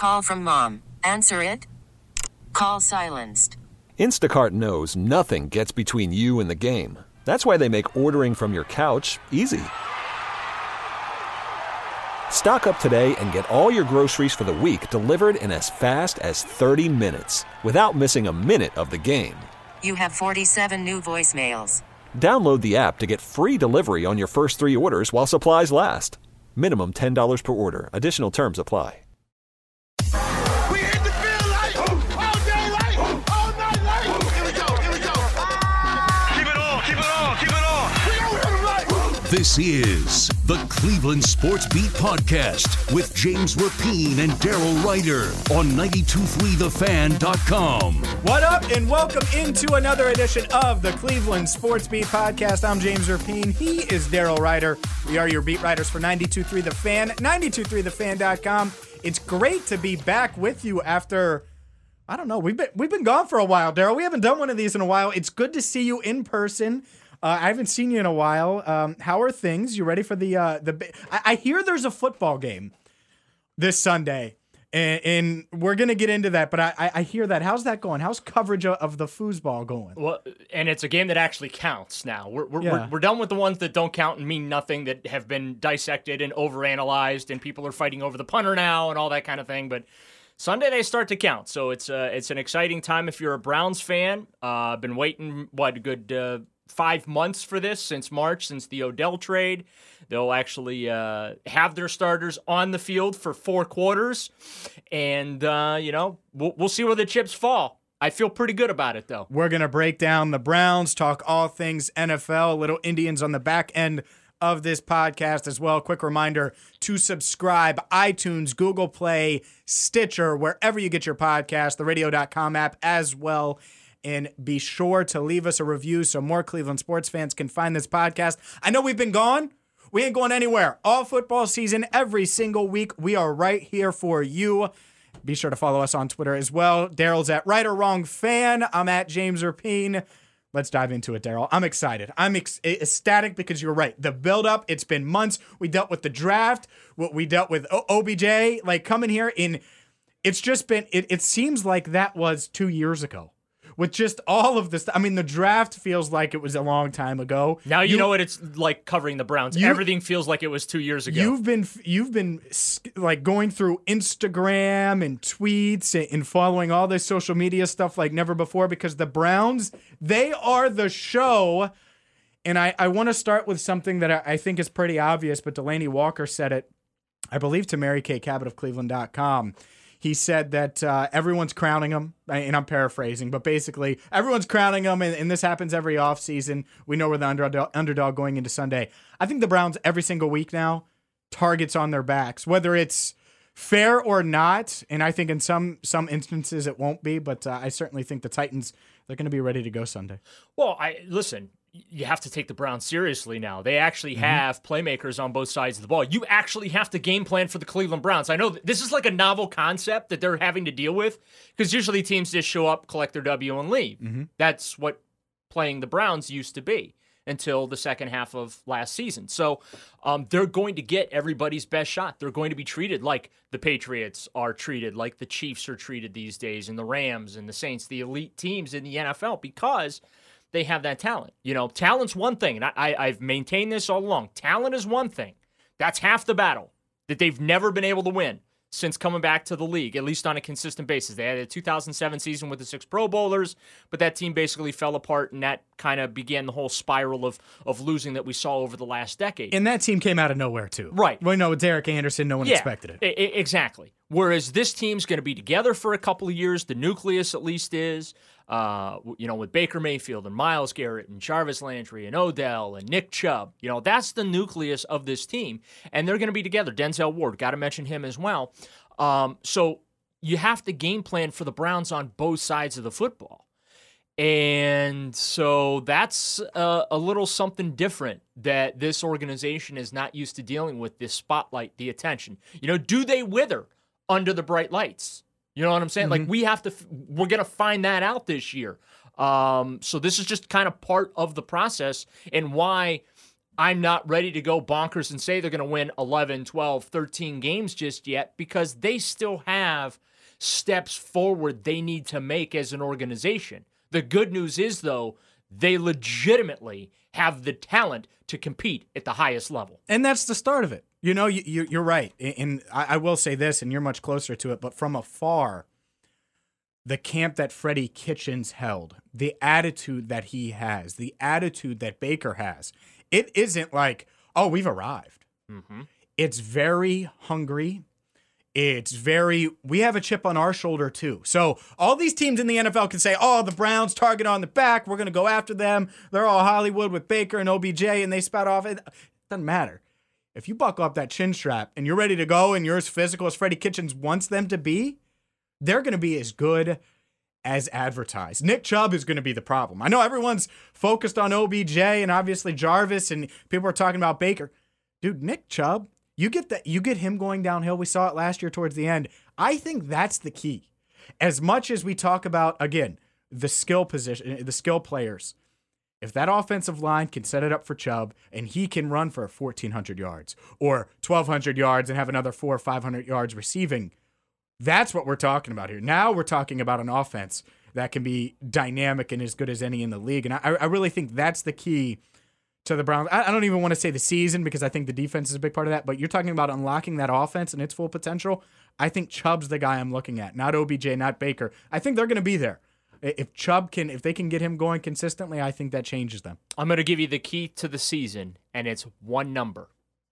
Call from mom. Answer it. Call silenced. Instacart knows nothing gets between you and the game. That's why they make ordering from your couch easy. Stock up today and get all your groceries for the week delivered in as fast as 30 minutes without missing a minute of the game. You have 47 new voicemails. Download the app to get free delivery on your first 3 orders while supplies last. Minimum $10 per order. Additional terms apply. We hit the field like all day, like all night, like here we go. Keep it on. We don't hit them like. This is the Cleveland Sports Beat Podcast with James Rapien and Daryl Ryder on 92.3thefan.com. What up, and welcome into another edition of the Cleveland Sports Beat Podcast. I'm James Rapien. He is Daryl Ryder. We are your beat writers for 92.3 The Fan, 92.3thefan.com. It's great to be back with you after, I don't know, we've been gone for a while, Daryl. We haven't done one of these in a while. It's good to see you in person. I haven't seen you in a while. How are things? You ready for the I hear there's a football game this Sunday, and we're going to get into that, but I hear that. How's that going? How's coverage of the foosball going? Well, and it's a game that actually counts now. We're done with the ones that don't count and mean nothing, that have been dissected and overanalyzed, and people are fighting over the punter now and all that kind of thing, but Sunday they start to count, so it's an exciting time if you're a Browns fan. Been waiting, a good 5 months for this, since March, since the Odell trade. They'll actually have their starters on the field for 4 quarters, and we'll see where the chips fall. I feel pretty good about it, though. We're gonna break down the Browns, talk all things NFL, little Indians on the back end of this podcast as well. Quick reminder to subscribe: iTunes, Google Play, Stitcher, wherever you get your podcast, the radio.com app as well. And be sure to leave us a review so more Cleveland sports fans can find this podcast. I know we've been gone. We ain't going anywhere. All football season, every single week, we are right here for you. Be sure to follow us on Twitter as well. Daryl's at Right or Wrong Fan. I'm at James Rapien. Let's dive into it, Daryl. I'm excited. I'm ecstatic because you're right. The build-up, it's been months. We dealt with the draft. We dealt with OBJ, coming in here. It's just been, it seems like that was 2 years ago. With just all of this, the draft feels like it was a long time ago. Now you know what it's like covering the Browns. Everything feels like it was 2 years ago. You've been going through Instagram and tweets and following all this social media stuff like never before, because the Browns, they are the show. And I want to start with something that I think is pretty obvious, but Delaney Walker said it, I believe, to Mary Kay Cabot of Cleveland.com. He said that everyone's crowning him, and I'm paraphrasing, but basically everyone's crowning him, and this happens every offseason. We know we're the underdog going into Sunday. I think the Browns every single week now, targets on their backs, whether it's fair or not, and I think in some instances it won't be, but I certainly think the Titans, they're going to be ready to go Sunday. Well, listen, you have to take the Browns seriously now. They actually have playmakers on both sides of the ball. You actually have to game plan for the Cleveland Browns. I know this is like a novel concept that they're having to deal with, because usually teams just show up, collect their W, and leave. Mm-hmm. That's what playing the Browns used to be until the second half of last season. So they're going to get everybody's best shot. They're going to be treated like the Patriots are treated, like the Chiefs are treated these days, and the Rams and the Saints, the elite teams in the NFL, because they have that talent. Talent's one thing, and I've maintained this all along. Talent is one thing. That's half the battle that they've never been able to win since coming back to the league, at least on a consistent basis. They had a 2007 season with the 6 Pro Bowlers, but that team basically fell apart, and that kind of began the whole spiral of losing that we saw over the last decade. And that team came out of nowhere, too. Right. We know Derek Anderson, no one expected it. Exactly. Whereas this team's going to be together for a couple of years, the nucleus at least is, with Baker Mayfield and Myles Garrett and Jarvis Landry and Odell and Nick Chubb. That's the nucleus of this team, and they're going to be together. Denzel Ward, got to mention him as well. So you have to game plan for the Browns on both sides of the football. And so that's a little something different that this organization is not used to dealing with, this spotlight, the attention. Do they wither under the bright lights? You know what I'm saying? Mm-hmm. We're going to find that out this year. So this is just kind of part of the process, and why I'm not ready to go bonkers and say they're going to win 11, 12, 13 games just yet because they still have steps forward they need to make as an organization. The good news is, though, they legitimately have the talent to compete at the highest level. And that's the start of it. You know, you're right. And I will say this, and you're much closer to it, but from afar, the camp that Freddie Kitchens held, the attitude that he has, the attitude that Baker has, it isn't like, oh, we've arrived. Mm-hmm. It's very hungry. We have a chip on our shoulder too. So all these teams in the NFL can say, oh, the Browns target on the back. We're going to go after them. They're all Hollywood with Baker and OBJ and they spout off. It doesn't matter. If you buckle up that chin strap and you're ready to go and you're as physical as Freddie Kitchens wants them to be, they're going to be as good as advertised. Nick Chubb is going to be the problem. I know everyone's focused on OBJ and obviously Jarvis and people are talking about Baker. Dude, Nick Chubb, you get him going downhill. We saw it last year towards the end. I think that's the key. As much as we talk about, again, the skill position, the skill players, if that offensive line can set it up for Chubb and he can run for 1,400 yards or 1,200 yards and have another 400 or 500 yards receiving, that's what we're talking about here. Now we're talking about an offense that can be dynamic and as good as any in the league. And I really think that's the key to the Browns. I don't even want to say the season because I think the defense is a big part of that, but you're talking about unlocking that offense and its full potential. I think Chubb's the guy I'm looking at, not OBJ, not Baker. I think they're going to be there. If they can get him going consistently, I think that changes them. I'm going to give you the key to the season, and it's one number.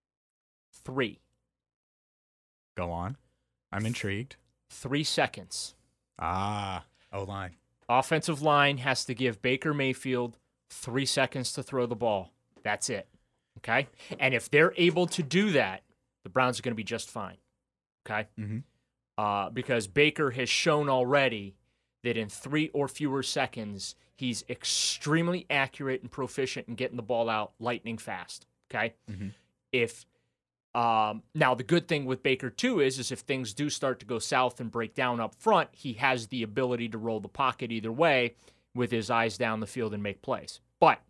3. Go on. I'm intrigued. 3 seconds. O-line. Offensive line has to give Baker Mayfield 3 seconds to throw the ball. That's it. Okay? And if they're able to do that, the Browns are going to be just fine. Okay? Mm-hmm. Because Baker has shown already that in 3 or fewer seconds, he's extremely accurate and proficient in getting the ball out lightning fast. Okay? Mm-hmm. Now, the good thing with Baker, too, is if things do start to go south and break down up front, he has the ability to roll the pocket either way with his eyes down the field and make plays. But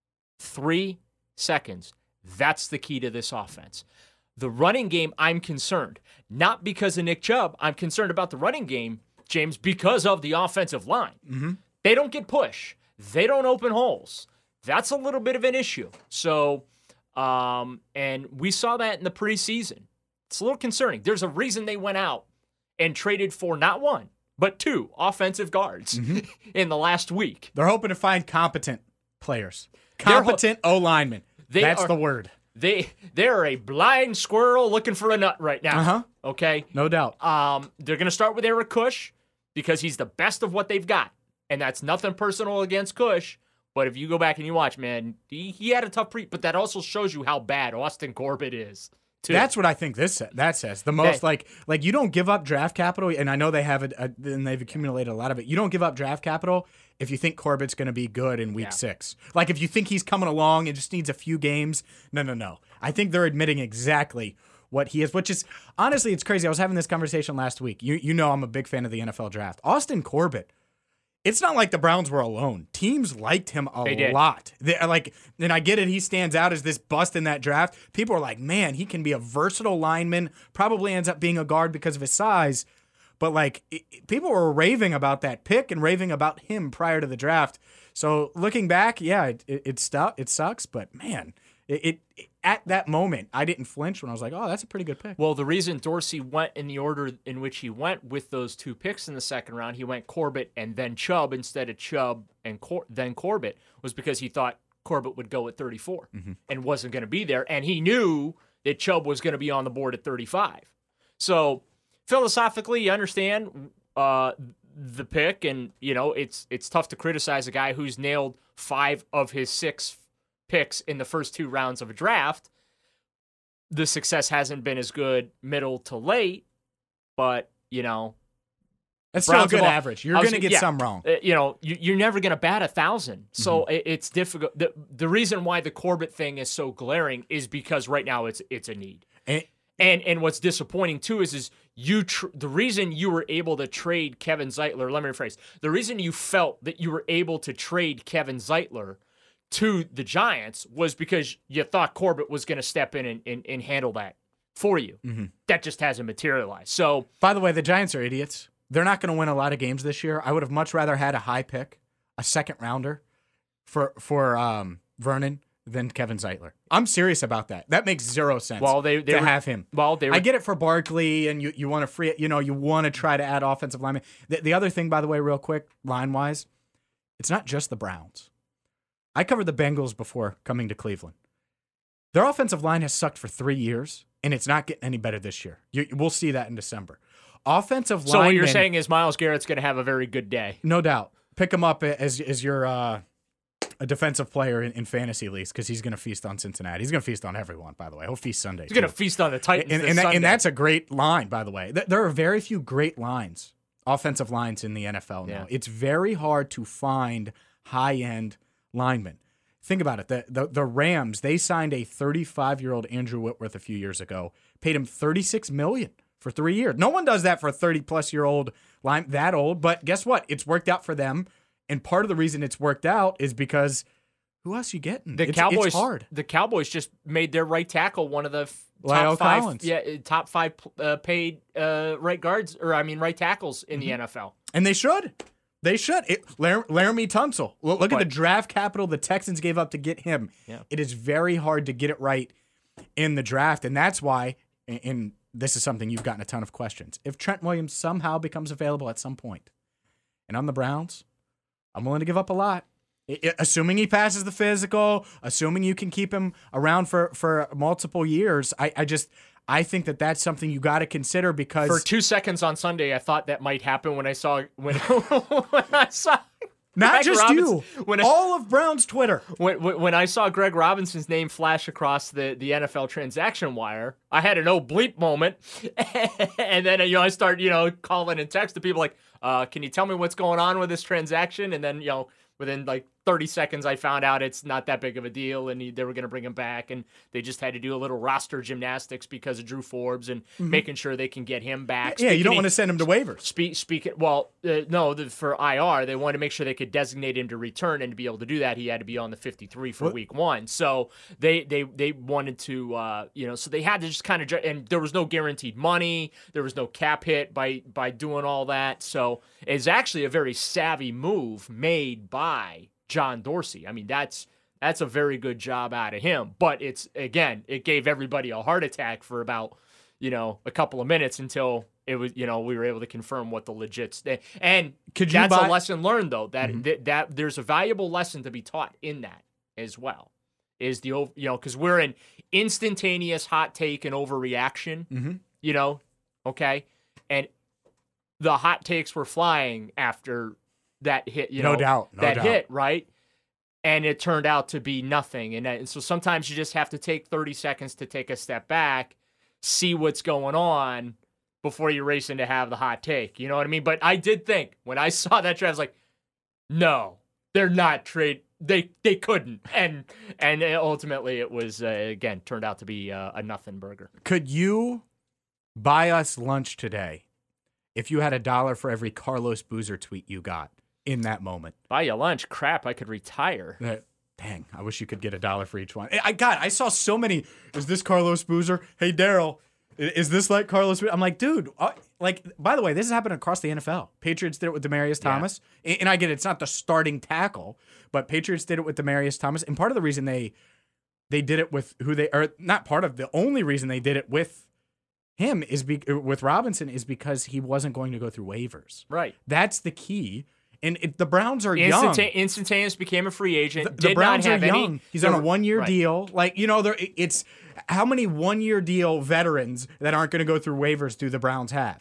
3 seconds, that's the key to this offense. The running game, I'm concerned. Not because of Nick Chubb. I'm concerned about the running game, James, because of the offensive line. Mm-hmm. They don't get push. They don't open holes. That's a little bit of an issue. So... and we saw that in the preseason. It's a little concerning. There's a reason they went out and traded for not 1, but 2 offensive guards in the last week. They're hoping to find competent players. Competent O-linemen. That's the word. They're a blind squirrel looking for a nut right now. Uh-huh. Okay? No doubt. They're going to start with Eric Kush because he's the best of what they've got. And that's nothing personal against Kush. But if you go back and you watch, man, he had a tough but that also shows you how bad Austin Corbett is, too. That's what I think that says. The most, like you don't give up draft capital, and I know they have and they've accumulated a lot of it. You don't give up draft capital if you think Corbett's going to be good in week 6. Like, if you think he's coming along and just needs a few games, no. I think they're admitting exactly what he is, which is, honestly, it's crazy. I was having this conversation last week. You know I'm a big fan of the NFL draft. Austin Corbett, it's not like the Browns were alone. Teams liked him a lot. And I get it. He stands out as this bust in that draft. People are like, man, he can be a versatile lineman. Probably ends up being a guard because of his size. But people were raving about that pick and raving about him prior to the draft. So looking back, yeah, it sucks. But man, at that moment, I didn't flinch when I was like, oh, that's a pretty good pick. Well, the reason Dorsey went in the order in which he went with those 2 picks in the second round, he went Corbett and then Chubb instead of Chubb and then Corbett, was because he thought Corbett would go at 34 and wasn't going to be there. And he knew that Chubb was going to be on the board at 35. So philosophically, you understand the pick, and it's tough to criticize a guy who's nailed 5 of his 6 picks in the first 2 rounds of a draft. The success hasn't been as good middle to late, but that's still a good average. You're going to get some wrong. You're never going to bat 1,000. So it's difficult. The reason why the Corbett thing is so glaring is because right now it's a need. And what's disappointing too is the reason you were able to trade Kevin Zeitler. Let me rephrase. The reason you felt that you were able to trade Kevin Zeitler to the Giants was because you thought Corbett was going to step in and handle that for you. Mm-hmm. That just hasn't materialized. So, by the way, the Giants are idiots. They're not going to win a lot of games this year. I would have much rather had a high pick, a second rounder for Vernon than Kevin Zeitler. I'm serious about that. That makes zero sense. Well, they have him. Well, I get it for Barkley, and you want to free it. You want to try to add offensive linemen. The other thing, by the way, real quick, line wise, it's not just the Browns. I covered the Bengals before coming to Cleveland. Their offensive line has sucked for 3 years, and it's not getting any better this year. We'll see that in December. Offensive So linemen, what you're saying is Myles Garrett's going to have a very good day. No doubt. Pick him up as your a defensive player in fantasy leagues because he's going to feast on Cincinnati. He's going to feast on everyone, by the way. He'll feast Sunday. He's going to feast on the Titans this Sunday. And that's a great line, by the way. There are very few great lines, offensive lines in the NFL now. It's very hard to find high-end linemen. Think about it. The Rams, they signed a 35-year-old Andrew Whitworth a few years ago, paid him $36 million for 3 years. No one does that for a 30-plus-year-old line that old, but guess what? It's worked out for them, and part of the reason it's worked out is because who else you getting? Cowboys, it's hard. The Cowboys just made their right tackle one of the Lyle Collins. top five paid right tackles in the NFL. And they should. They should. Laramie Tunsil. Look at the draft capital the Texans gave up to get him. Yeah. It is very hard to get it right in the draft, and that's why, and this is something you've gotten a ton of questions. If Trent Williams somehow becomes available at some point, and I'm the Browns, I'm willing to give up a lot. Assuming he passes the physical, assuming you can keep him around for multiple years, I think that's something you got to consider because for 2 seconds on Sunday, I thought that might happen when I saw when I saw not Greg just Robinson, you, all of Brown's Twitter. When I saw Greg Robinson's name flash across the NFL transaction wire, I had an oh bleep moment, and then I started calling and texting people like, "Can you tell me what's going on with this transaction?" And then within like 30 seconds, I found out it's not that big of a deal, and they were going to bring him back, and they just had to do a little roster gymnastics because of Drew Forbes and making sure they can get him back. Yeah, you don't want to send him to waivers. For IR, they wanted to make sure they could designate him to return, and to be able to do that, he had to be on the 53 for week one. So they wanted to, so they had to just kind of, and there was no guaranteed money, there was no cap hit by doing all that. So it's actually a very savvy move made by John Dorsey. I mean, that's a very good job out of him. But it gave everybody a heart attack for about, a couple of minutes until it was, we were able to confirm what the legit and that's a lesson learned though, that there's a valuable lesson to be taught in that as well. Is because we're in instantaneous hot take and overreaction, okay, and the hot takes were flying after that hit, no doubt, hit, right? And it turned out to be nothing. And so sometimes you just have to take 30 seconds to take a step back, see what's going on before you're racing to have the hot take. You know what I mean? But I did think when I saw that trade, I was like, no, they're not trade. They couldn't. And ultimately it was, again, turned out to be a nothing burger. Could you buy us lunch today if you had $1 for every Carlos Boozer tweet you got in that moment? Buy you lunch? Crap, I could retire. Dang, I wish you could get $1 for each one. I saw so many. Is this Carlos Boozer? Hey, Daryl, is this like Carlos Boozer? I'm like, dude, by the way, this has happened across the NFL. Patriots did it with Demaryius Thomas. And I get it, it's not the starting tackle, but Patriots did it with Demaryius Thomas. And part of the reason they did it with the only reason they did it with him with Robinson is because he wasn't going to go through waivers. Right. That's the key. And the Browns are young. Instantaneous became a free agent. The Browns not have are young. He's on a one-year deal. It's how many one-year deal veterans that aren't going to go through waivers do the Browns have?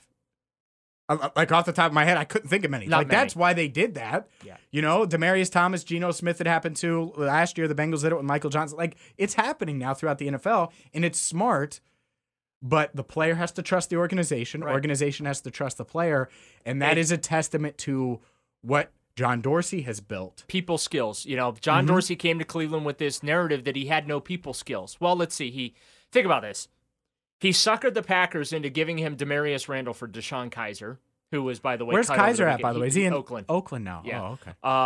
Like off the top of my head, I couldn't think of many. That's why they did that. Yeah. Demaryius Thomas, Geno Smith had happened to last year. The Bengals did it with Michael Johnson. It's happening now throughout the NFL, and it's smart. But the player has to trust the organization. Right. Organization has to trust the player, and that is a testament to what John Dorsey has built. People skills. John Dorsey came to Cleveland with this narrative that he had no people skills. Well, let's see. Think about this. He suckered the Packers into giving him Demarius Randall for Deshaun Kaiser, who was, by the way, where's Kaiser at, by the way? Is he in Oakland? Oakland now. Yeah. Oh, okay.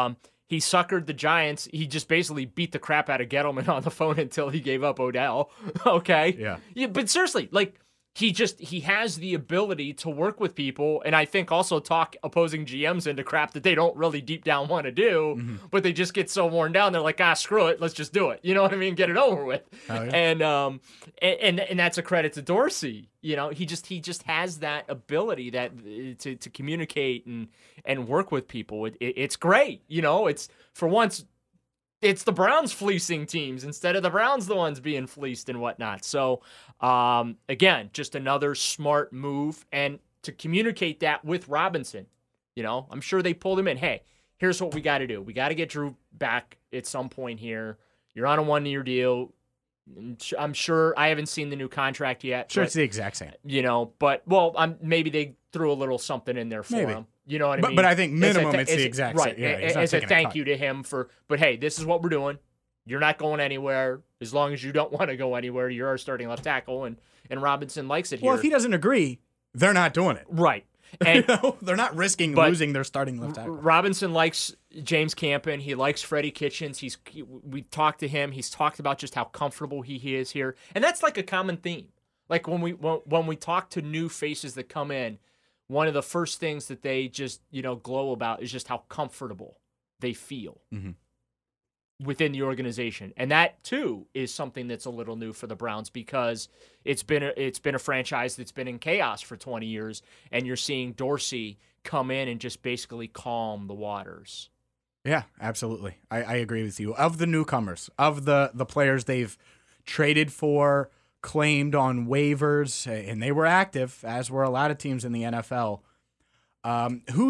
He suckered the Giants. He just basically beat the crap out of Gettleman on the phone until he gave up Odell. Okay? Yeah. But seriously, like, he has the ability to work with people, and I think also talk opposing GMs into crap that they don't really deep down want to do, but they just get so worn down. They're like, screw it, let's just do it. You know what I mean? Get it over with. Oh, yeah. And that's a credit to Dorsey. You know, he just has that ability to communicate and work with people. It's great. You know, it's for once. It's the Browns fleecing teams instead of the Browns the ones being fleeced and whatnot. So, again, just another smart move. And to communicate that with Robinson, you know, I'm sure they pulled him in. Hey, here's what we got to do. We got to get Drew back at some point here. You're on a 1-year deal. I'm sure I haven't seen the new contract yet. Sure, but, it's the exact same. You know, but, maybe they threw a little something in there for him. You know what I mean? But I think minimum it's the exact same. Right. Yeah, as a thank you to him but hey, this is what we're doing. You're not going anywhere. As long as you don't want to go anywhere, you're our starting left tackle, and Robinson likes it here. Well, if he doesn't agree, they're not doing it. Right. And they're not risking losing their starting left tackle. Robinson likes James Campen. He likes Freddie Kitchens. We talked to him. He's talked about just how comfortable he is here. And that's like a common theme. Like when we talk to new faces that come in, one of the first things that they just, glow about is just how comfortable they feel within the organization. And that, too, is something that's a little new for the Browns because it's been a franchise that's been in chaos for 20 years, and you're seeing Dorsey come in and just basically calm the waters. Yeah, absolutely. I agree with you. Of the newcomers, of the players they've traded for, claimed on waivers, and they were active, as were a lot of teams in the NFL. Who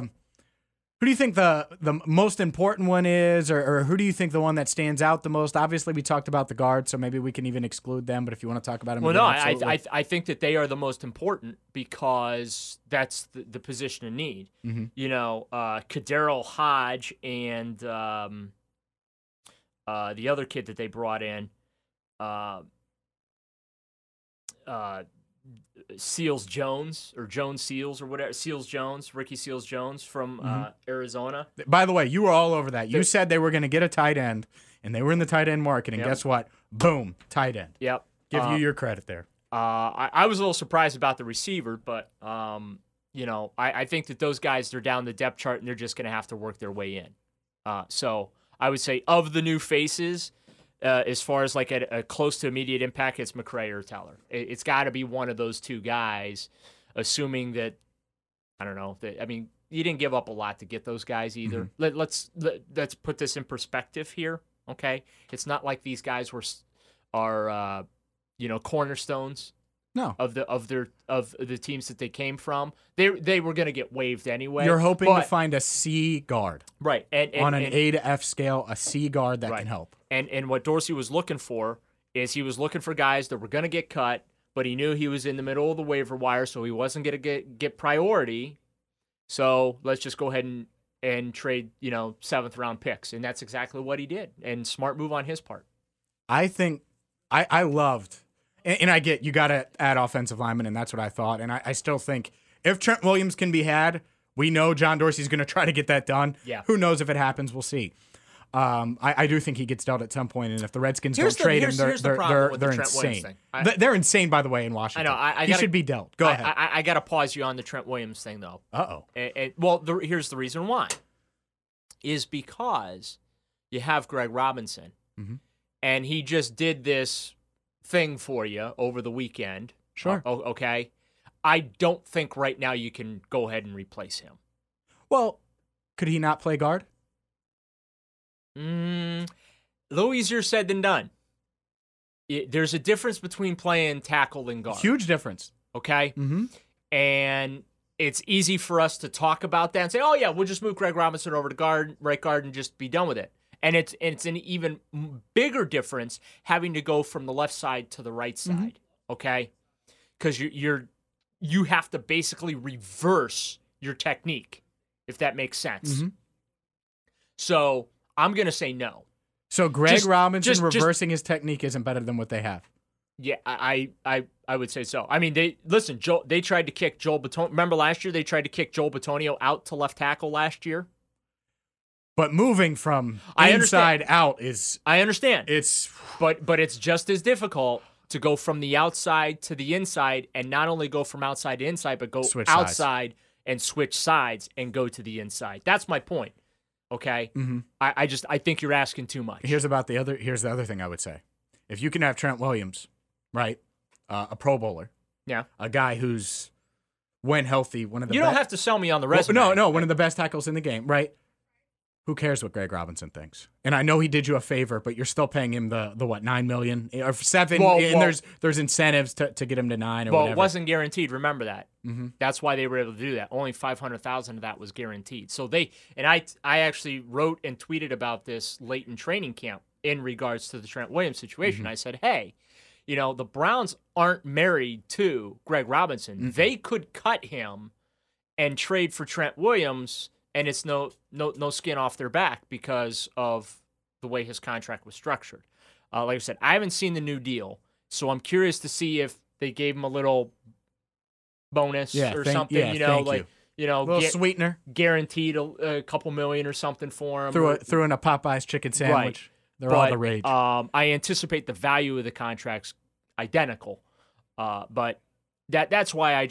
do you think the most important one is, or who do you think the one that stands out the most? Obviously, we talked about the guards, so maybe we can even exclude them. But if you want to talk about them, well, no, I think that they are the most important because that's the position of need. Kaderil Hodge and the other kid that they brought in. Seals Jones or Jones Seals or whatever, Ricky Seals Jones from Arizona. By the way, you were all over that. You said they were going to get a tight end, and they were in the tight end market, and guess what? Boom, tight end. Yep. Give you your credit there. I was a little surprised about the receiver, but I think that those guys, they're down the depth chart, and they're just going to have to work their way in. So I would say of the new faces, as far as like a close to immediate impact, it's McCray or Teller. It's got to be one of those two guys, assuming that, I don't know, you didn't give up a lot to get those guys either. Let's put this in perspective here, okay? It's not like these guys are cornerstones. No. Of the teams that they came from. They were going to get waived anyway. You're hoping to find a C guard. Right. And on an A to F scale, a C guard that can help. And what Dorsey was looking for is he was looking for guys that were going to get cut, but he knew he was in the middle of the waiver wire, so he wasn't going to get priority. So let's just go ahead and trade, 7th round picks. And that's exactly what he did. And smart move on his part. I think I loved, and I get you got to add offensive linemen, and that's what I thought. And I still think if Trent Williams can be had, we know John Dorsey's going to try to get that done. Yeah. Who knows if it happens? We'll see. I do think he gets dealt at some point, and if the Redskins don't trade him, they're insane. They're insane, by the way, in Washington. I know. He should be dealt. Go ahead. I got to pause you on the Trent Williams thing, though. Uh-oh. Here's the reason why. Is because you have Greg Robinson, and he just did this thing for you over the weekend. Sure. Okay. I don't think right now you can go ahead and replace him. Well, could he not play guard? A little easier said than done. There's a difference between playing tackle and guard. Huge difference. Okay? Mm-hmm. And it's easy for us to talk about that and say, oh, yeah, we'll just move Greg Robinson over to right guard, and just be done with it. And it's an even bigger difference having to go from the left side to the right side, okay? Because you have to basically reverse your technique, if that makes sense. So I'm going to say no. So Greg Robinson reversing his technique isn't better than what they have. Yeah, I would say so. I mean, they tried to kick Joel Bitonio. Remember last year they tried to kick Joel Bitonio out to left tackle last year? But moving from I inside out is I understand. it's But it's just as difficult to go from the outside to the inside, and not only go from outside to inside, but go Switch sides. outside and switch sides and go to the inside. That's my point. Okay. Mm-hmm. I think you're asking too much. here's the other thing I would say. If you can have Trent Williams, right, a Pro Bowler, Yeah. a guy who's when healthy, one of the You don't have to sell me on the Well, resume. no, one of the best tackles in the game, right? Who cares what Greg Robinson thinks? And I know he did you a favor, but you're still paying him the what, $9 million or $7 million, and there's incentives to get him to $9 or Well, whatever. it wasn't guaranteed. Remember that. Mm-hmm. That's why they were able to do that. Only $500,000 of that was guaranteed. So I actually wrote and tweeted about this late in training camp in regards to the Trent Williams situation. I said, hey, the Browns aren't married to Greg Robinson. They could cut him and trade for Trent Williams, and it's no skin off their back because of the way his contract was structured. Like I said, I haven't seen the new deal, so I'm curious to see if they gave him a little bonus or something. thank You. a little sweetener guaranteed a couple million or something for him. threw in a Popeye's chicken sandwich. They're all the rage. I anticipate the value of the contract's identical, but that's why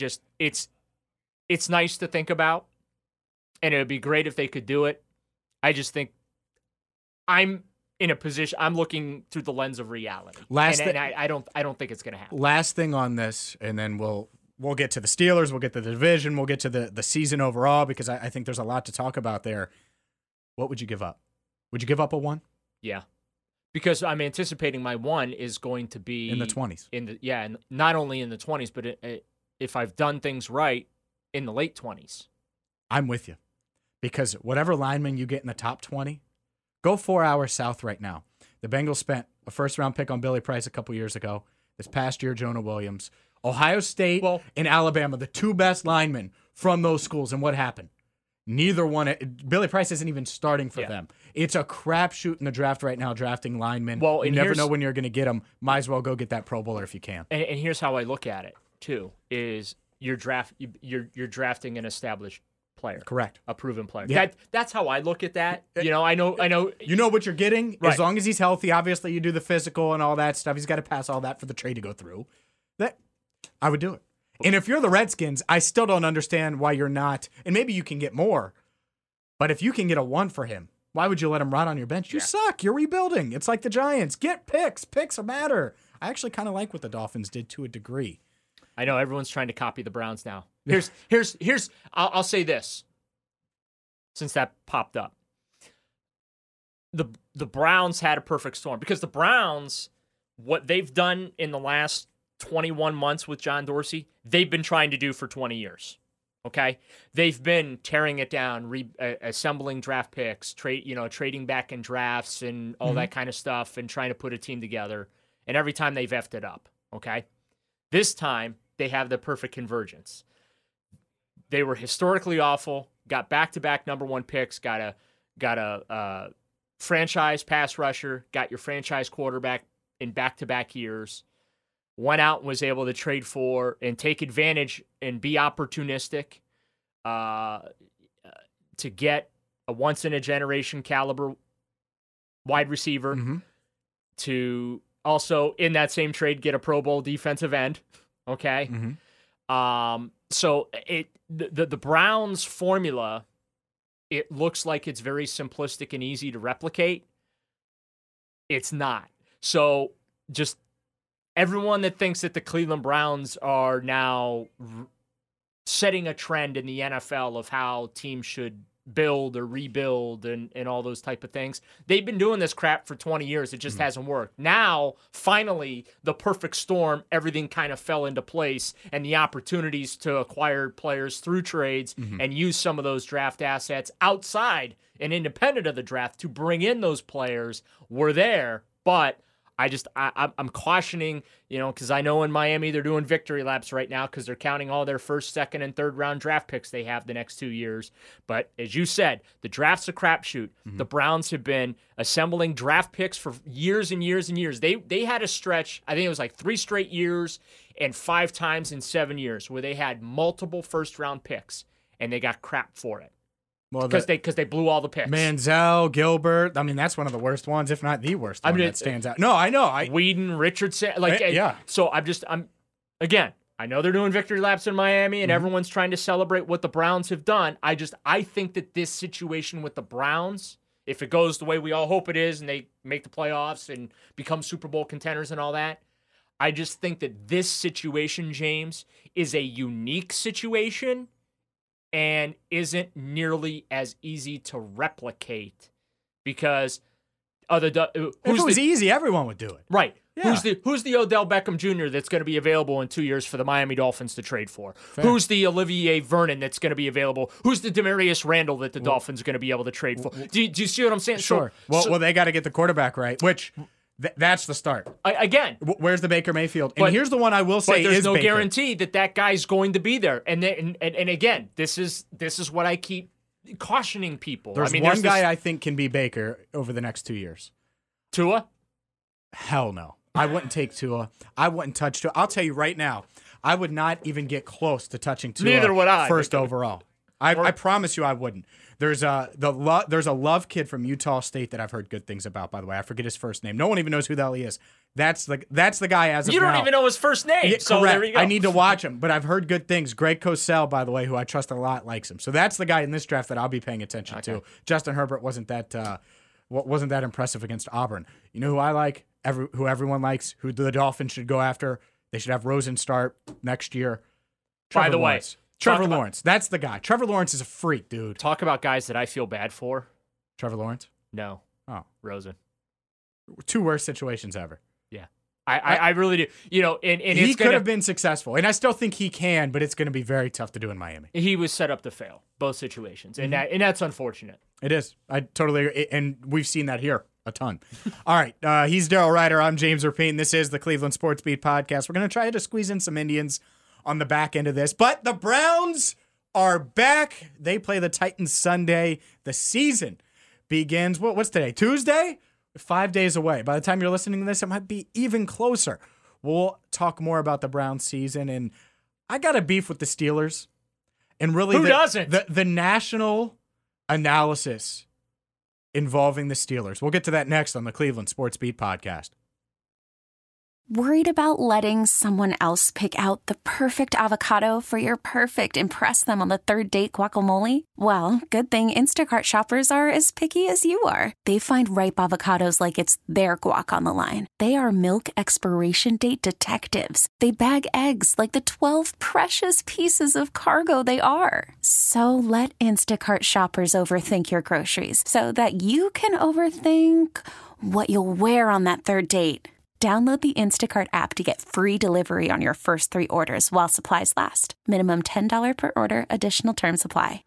it's nice to think about, and it would be great if they could do it. I just think I'm in a position. I'm looking through the lens of reality, and I don't think it's going to happen. Last thing on this, and then we'll get to the Steelers, we'll get to the division, we'll get to the season overall, because I think there's a lot to talk about there. What would you give up? Would you give up a 1? Yeah, because I'm anticipating my 1 is going to be In the 20s. And not only in the 20s, but if I've done things right, in the late 20s. I'm with you, because whatever lineman you get in the top 20, go 4 hours south right now. The Bengals spent a first-round pick on Billy Price a couple years ago. This past year, Jonah Williams. Ohio State and Alabama, the two best linemen from those schools. And what happened? Neither one. Billy Price isn't even starting for them. It's a crapshoot in the draft right now, drafting linemen. Well, you never know when you're going to get them. Might as well go get that Pro Bowler if you can. And here's how I look at it too: is you're drafting an established player, Correct? A proven player. Yeah. That's how I look at that. I know. You know what you're getting Right. as long as he's healthy. Obviously, you do the physical and all that stuff. He's got to pass all that for the trade to go through. That I would do it. And if you're the Redskins, I still don't understand why you're not. And maybe you can get more, but if you can get a 1 for him, why would you let him rot on your bench? You suck. You're rebuilding. It's like the Giants. Get picks. Picks matter. I actually kind of like what the Dolphins did to a degree. I know everyone's trying to copy the Browns now. Here's I'll say this, since that popped up. The Browns had a perfect storm, because the Browns, what they've done in the last 21 months with John Dorsey, they've been trying to do for 20 years. Okay, they've been tearing it down, assembling draft picks, trading back in drafts and all that kind of stuff, and trying to put a team together. And every time they've effed it up. Okay, this time they have the perfect convergence. They were historically awful. Got back-to-back number 1 picks. Got a franchise pass rusher. Got your franchise quarterback in back-to-back years. Went out and was able to trade for and take advantage and be opportunistic to get a once-in-a-generation caliber wide receiver, to also, in that same trade, get a Pro Bowl defensive end. Okay? So the Browns formula, it looks like it's very simplistic and easy to replicate. It's not. So just everyone that thinks that the Cleveland Browns are now setting a trend in the NFL of how teams should build or rebuild and all those type of things. They've been doing this crap for 20 years. It just hasn't worked. Now, finally, the perfect storm, everything kind of fell into place, and the opportunities to acquire players through trades and use some of those draft assets outside and independent of the draft to bring in those players were there. But I'm cautioning, because I know in Miami they're doing victory laps right now because they're counting all their first, second, and third round draft picks they have the next 2 years. But as you said, the draft's a crapshoot. The Browns have been assembling draft picks for years and years and years. They had a stretch, I think it was like 3 straight years and 5 times in 7 years, where they had multiple first round picks and they got crap for it. Well, because they blew all the picks. Manziel, Gilbert. I mean, that's one of the worst ones, if not the worst one that stands out. No, I know. Whedon, Richardson. Yeah. So again, I know they're doing victory laps in Miami and everyone's trying to celebrate what the Browns have done. I think that this situation with the Browns, if it goes the way we all hope it is and they make the playoffs and become Super Bowl contenders and all that, I just think that this situation, James, is a unique situation and isn't nearly as easy to replicate because if it was easy, everyone would do it. Right. Yeah. Who's the Odell Beckham Jr. that's going to be available in 2 years for the Miami Dolphins to trade for? Fair. Who's the Olivier Vernon that's going to be available? Who's the Demarius Randall that the Dolphins are going to be able to trade for? Do you see what I'm saying? Sure. Well, they got to get the quarterback right, which that's the start. Again, where's the Baker Mayfield? And here's the one I will say: there's no Baker. guarantee that guy's going to be there. And again, this is what I keep cautioning people. There's one guy I think can be Baker over the next 2 years. Tua? Hell no. I wouldn't take Tua. I wouldn't touch Tua. I'll tell you right now, I would not even get close to touching Tua. Neither would I. First overall. I promise you I wouldn't. There's a Love kid from Utah State that I've heard good things about, by the way. I forget his first name. No one even knows who the hell he is. That's the guy as of now. You don't even know his first name. Yeah, so correct. There you go. I need to watch him, but I've heard good things. Greg Cosell, by the way, who I trust a lot, likes him. So that's the guy in this draft that I'll be paying attention to. Justin Herbert wasn't that impressive against Auburn. You know who I like? Who everyone likes? Who the Dolphins should go after? They should have Rosen start next year. Trevor Lawrence. Trevor Lawrence. That's the guy. Trevor Lawrence is a freak, dude. Talk about guys that I feel bad for. Trevor Lawrence? No. Oh. Rosen. Two worst situations ever. Yeah. I really do. You know, and he could have been successful, and I still think he can, but it's going to be very tough to do in Miami. He was set up to fail, both situations, and that's unfortunate. It is. I totally agree, and we've seen that here a ton. All right, he's Daryl Ryder. I'm James Rapine. This is the Cleveland Sports Beat Podcast. We're going to try to squeeze in some Indians on the back end of this, but the Browns are back. They play the Titans Sunday. The season begins. What's today? Tuesday? 5 days away. By the time you're listening to this, it might be even closer. We'll talk more about the Browns season, and I got a beef with the Steelers. And really, who doesn't? The national analysis involving the Steelers. We'll get to that next on the Cleveland Sports Beat Podcast. Worried about letting someone else pick out the perfect avocado for your perfect impress them on the third date guacamole? Well, good thing Instacart shoppers are as picky as you are. They find ripe avocados like it's their guac on the line. They are milk expiration date detectives. They bag eggs like the 12 precious pieces of cargo they are. So let Instacart shoppers overthink your groceries so that you can overthink what you'll wear on that third date. Download the Instacart app to get free delivery on your first 3 orders while supplies last. Minimum $10 per order. Additional terms apply.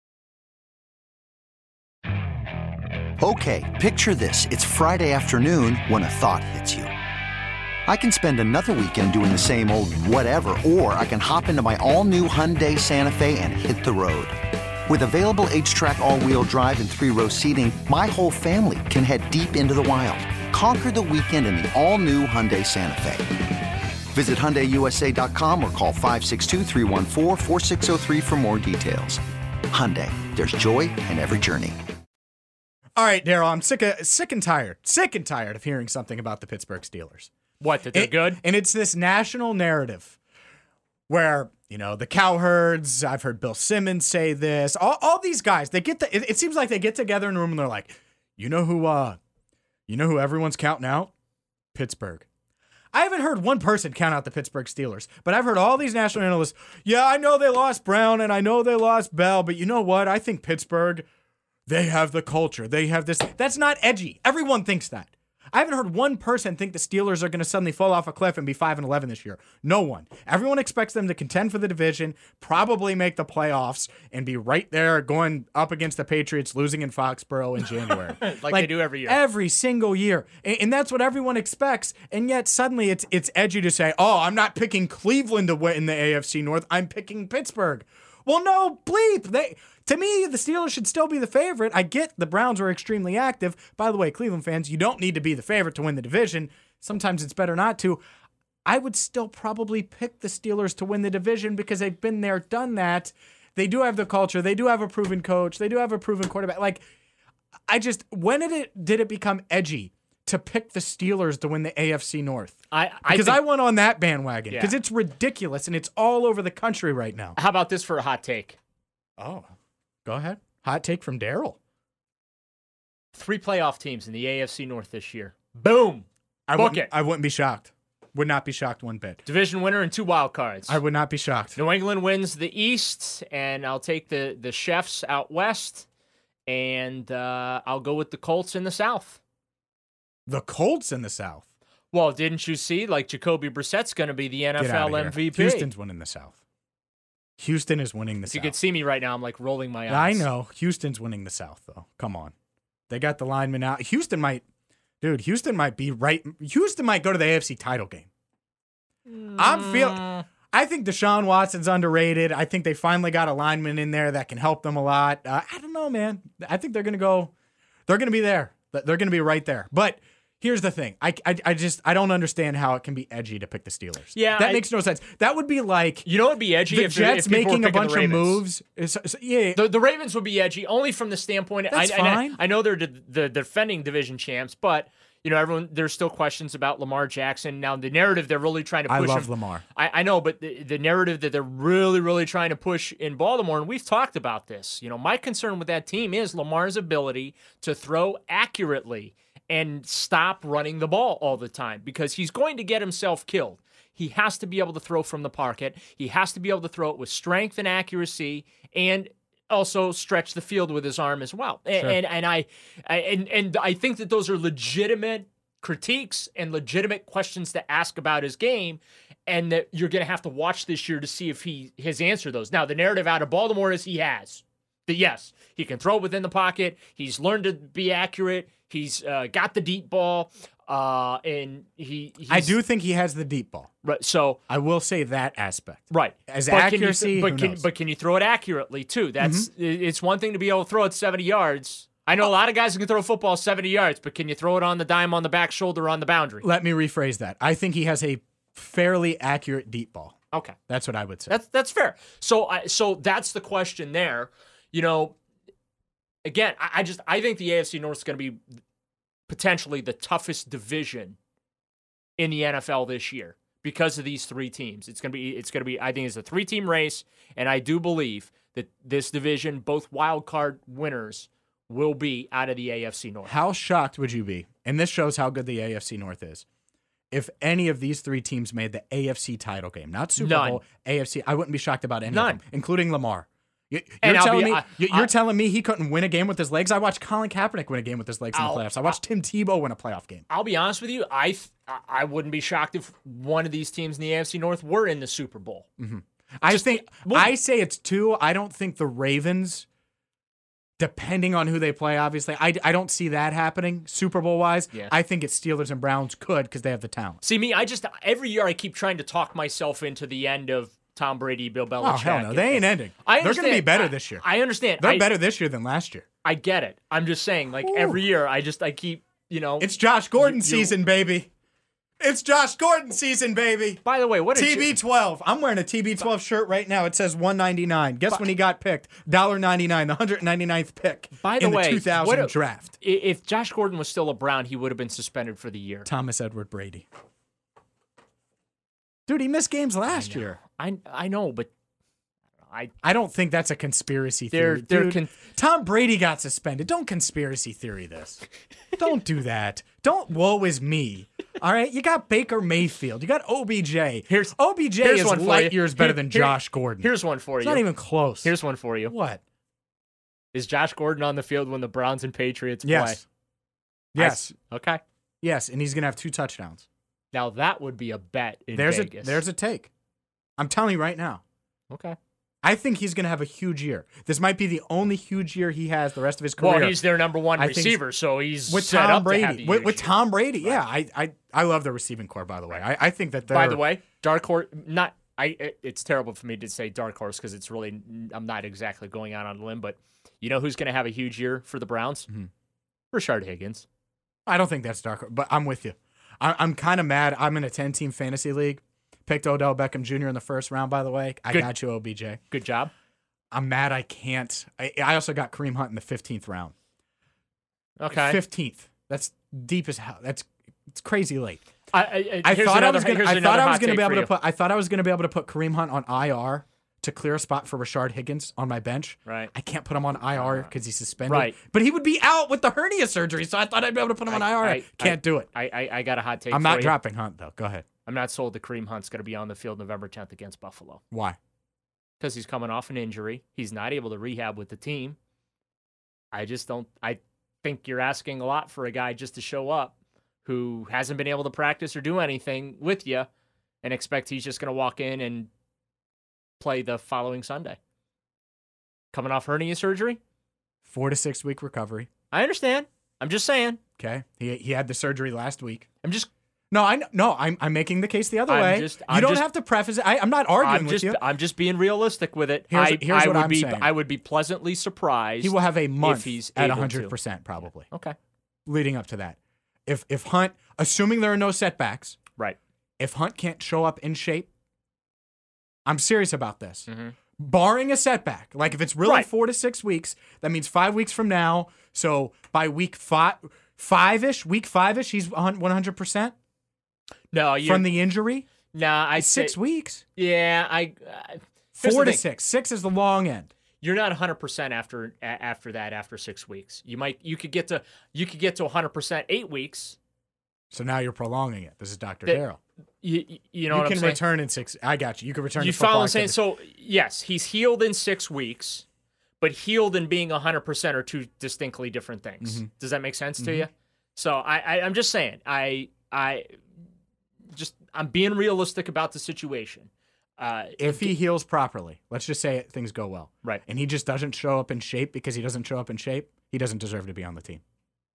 Okay, picture this. It's Friday afternoon when a thought hits you. I can spend another weekend doing the same old whatever, or I can hop into my all-new Hyundai Santa Fe and hit the road. With available H-Track all-wheel drive and 3-row seating, my whole family can head deep into the wild. Conquer the weekend in the all-new Hyundai Santa Fe. Visit HyundaiUSA.com or call 562-314-4603 for more details. Hyundai, there's joy in every journey. All right, Daryl, I'm sick and tired of hearing something about the Pittsburgh Steelers. What, that they're good? And it's this national narrative where, you know, the cowherds, I've heard Bill Simmons say this, all these guys, it seems like they get together in a room and they're like, you know who everyone's counting out? Pittsburgh. I haven't heard one person count out the Pittsburgh Steelers, but I've heard all these national analysts, yeah, I know they lost Brown and I know they lost Bell, but you know what? I think Pittsburgh, they have the culture. They have this. That's not edgy. Everyone thinks that. I haven't heard one person think the Steelers are going to suddenly fall off a cliff and be 5-11 this year. No one. Everyone expects them to contend for the division, probably make the playoffs, and be right there going up against the Patriots, losing in Foxborough in January. like they do every year. Every single year. And that's what everyone expects. And yet suddenly it's edgy to say, oh, I'm not picking Cleveland to win the AFC North. I'm picking Pittsburgh. Well, no, bleep. To me, the Steelers should still be the favorite. I get the Browns are extremely active. By the way, Cleveland fans, you don't need to be the favorite to win the division. Sometimes it's better not to. I would still probably pick the Steelers to win the division because they've been there, done that. They do have the culture. They do have a proven coach. They do have a proven quarterback. Like, when did it become edgy to pick the Steelers to win the AFC North? Because I went on that bandwagon because it's ridiculous and it's all over the country right now. How about this for a hot take? Oh, go ahead. Hot take from Daryl. 3 playoff teams in the AFC North this year. Boom. I wouldn't be shocked. Would not be shocked one bit. Division winner and 2 wild cards. I would not be shocked. New England wins the East, and I'll take the Chefs out West, and I'll go with the Colts in the South. The Colts in the South? Well, didn't you see? Like, Jacoby Brissett's going to be the NFL MVP. Houston's winning the South. Houston is winning the South. You can see me right now. I'm like rolling my eyes. I know. Houston's winning the South, though. Come on. They got the linemen out. Houston might be right. Houston might go to the AFC title game. I think Deshaun Watson's underrated. I think they finally got a lineman in there that can help them a lot. I don't know, man. I think they're going to be there. They're going to be right there. But here's the thing. I don't understand how it can be edgy to pick the Steelers. Yeah. That makes no sense. That would be like, you know what would be edgy? The if Jets if people making were a picking bunch the of Ravens. moves. Yeah. The Ravens would be edgy only from the standpoint. That's fine. I know they're the defending division champs, but you know, there's still questions about Lamar Jackson. Now, the narrative they're really trying to push. I love Lamar. I know, but the narrative that they're really, really trying to push in Baltimore, and we've talked about this. You know, my concern with that team is Lamar's ability to throw accurately and stop running the ball all the time because he's going to get himself killed. He has to be able to throw from the pocket. He has to be able to throw it with strength and accuracy and also stretch the field with his arm as well. Sure. And I think that those are legitimate critiques and legitimate questions to ask about his game, and that you're going to have to watch this year to see if he has answered those. Now, the narrative out of Baltimore is he has. That yes, he can throw within the pocket. He's learned to be accurate. He's got the deep ball, and I do think he has the deep ball. Right. So I will say that aspect. Right. As accuracy, but can you throw it accurately too? That's it's one thing to be able to throw it 70 yards. I know a lot of guys who can throw a football 70 yards, but can you throw it on the dime, on the back shoulder, on the boundary? Let me rephrase that. I think he has a fairly accurate deep ball. Okay, that's what I would say. That's fair. So that's the question there. You know, again, I think the AFC North is going to be potentially the toughest division in the NFL this year because of these 3 teams. It's going to be. I think it's a 3-team race, and I do believe that this division, both wild card winners, will be out of the AFC North. How shocked would you be? And this shows how good the AFC North is. If any of these 3 teams made the AFC title game, not Super Bowl, AFC, I wouldn't be shocked about any of them, including Lamar. You're telling me he couldn't win a game with his legs? I watched Colin Kaepernick win a game with his legs in the playoffs. I watched Tim Tebow win a playoff game. I'll be honest with you. I wouldn't be shocked if one of these teams in the AFC North were in the Super Bowl. Mm-hmm. I say it's 2. I don't think the Ravens, depending on who they play, obviously, I don't see that happening Super Bowl wise. Yeah. I think it's Steelers and Browns could because they have the talent. See, me, every year I keep trying to talk myself into the end of Tom Brady, Bill Belichick. Oh, hell no. They ain't ending. They're going to be better this year. I understand. They're better this year than last year. I get it. I'm just saying, every year, I keep, It's Josh Gordon season, baby. It's Josh Gordon season, baby. By the way, what TB12. I'm wearing a TB12 shirt right now. It says $199. Guess when he got picked? $1.99, the 199th pick in the 2000 draft. If Josh Gordon was still a Brown, he would have been suspended for the year. Thomas Edward Brady. Dude, he missed games last year. I know, but I don't think that's a conspiracy theory. Tom Brady got suspended. Don't conspiracy theory this. Don't do that. Don't woe is me. All right? You got Baker Mayfield. You got OBJ. OBJ is light years better than Josh Gordon. Here's one for you. It's not even close. Here's one for you. What? Is Josh Gordon on the field when the Browns and Patriots play? Yes. Okay. Yes, and he's going to have 2 touchdowns. Now, that would be a bet in Vegas. There's a take. I'm telling you right now. Okay. I think he's going to have a huge year. This might be the only huge year he has the rest of his career. Well, he's their number 1 receiver, so he's with set Tom up Brady. to have the with Tom Brady, right. Yeah. I love the receiving core, by the way. I think that they're... By the way, dark horse, it's terrible for me to say dark horse because it's really, I'm not exactly going out on a limb, but you know who's going to have a huge year for the Browns? Mm-hmm. Rashard Higgins. I don't think that's dark, but I'm with you. I'm kind of mad. I'm in a 10-team fantasy league. Picked Odell Beckham Jr. in the first round, by the way. I got you, OBJ. Good job. I'm mad I can't. I also got Kareem Hunt in the 15th round. Okay. 15th. That's deep as hell. It's crazy late. I thought I was going to be able to put. I thought I was going to be able to put Kareem Hunt on IR to clear a spot for Rashard Higgins on my bench. Right. I can't put him on IR because he's suspended. Right. But he would be out with the hernia surgery, so I thought I'd be able to put him on IR. Can't do it. I got a hot take. I'm not dropping Hunt though. Go ahead. I'm not sold that Kareem Hunt's going to be on the field November 10th against Buffalo. Why? Because he's coming off an injury. He's not able to rehab with the team. I think you're asking a lot for a guy just to show up who hasn't been able to practice or do anything with you and expect he's just going to walk in and play the following Sunday. Coming off hernia surgery? 4 to 6 week recovery. I understand. I'm just saying. Okay. He had the surgery last week. I'm making the case the other way. You don't have to preface it. I'm not arguing with you. I'm just being realistic with it. Here's what I'm saying. I would be pleasantly surprised. He will have a month if he's at able 100% probably. Okay. Leading up to that. If Hunt, assuming there are no setbacks, right? If Hunt can't show up in shape, I'm serious about this. Mm-hmm. Barring a setback, like if it's really 4 to 6 weeks, that means 5 weeks from now. So by week five-ish, he's 100%. No, from the injury. Nah, I 6 weeks. Yeah, 4 to 6. 6 is the long end. You're not 100% after 6 weeks. You could get to 100% 8 weeks. So now you're prolonging it. This is Dr. Darryl. You know what I'm saying? You can return in 6. I got you. You can return. You follow what I'm saying? So yes, he's healed in 6 weeks, but healed and being 100% are two distinctly different things. Mm-hmm. Does that make sense to you? So I'm just saying I'm being realistic about the situation. If he heals properly, let's just say things go well. Right. And he just doesn't show up in shape because he doesn't show up in shape, he doesn't deserve to be on the team.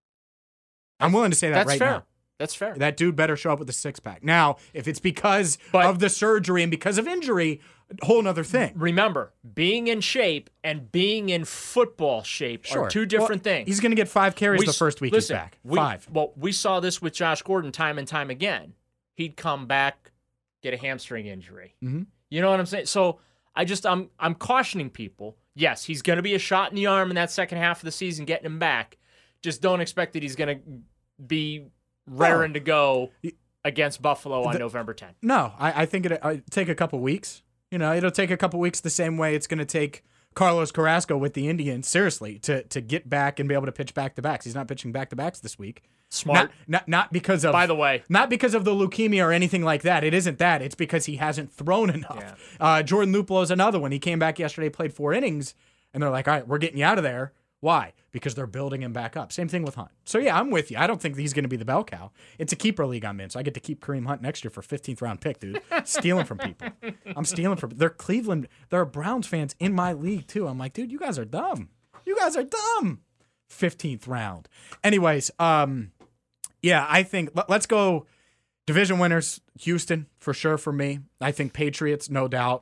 I'm willing to say that right now. That's fair. That dude better show up with a six-pack. Now, if it's because of the surgery and because of injury, a whole nother thing. Remember, being in shape and being in football shape are two different things. He's going to get 5 carries the first week he's back. 5. Well, we saw this with Josh Gordon time and time again. He'd come back, get a hamstring injury. Mm-hmm. You know what I'm saying? So I'm cautioning people. Yes, he's going to be a shot in the arm in that second half of the season, getting him back. Just don't expect that he's going to be raring to go against Buffalo on November 10th. No, I think it'll take a couple weeks. You know, it'll take a couple weeks the same way it's going to take Carlos Carrasco with the Indians, seriously, to get back and be able to pitch back-to-backs. He's not pitching back-to-backs this week. Smart. Not because of, by the way, not because of the leukemia or anything like that. It isn't that. It's because he hasn't thrown enough. Yeah. Jordan Luplow is another one. He came back yesterday, played 4 innings, and they're like, all right, we're getting you out of there. Why? Because they're building him back up. Same thing with Hunt. So, yeah, I'm with you. I don't think he's going to be the bell cow. It's a keeper league I'm in, so I get to keep Kareem Hunt next year for 15th round pick, dude. Stealing from people. I'm stealing from – they're Cleveland – there are Browns fans in my league, too. I'm like, dude, you guys are dumb. You guys are dumb. 15th round. Anyways, yeah, I think – let's go division winners. Houston, for sure for me. I think Patriots, no doubt.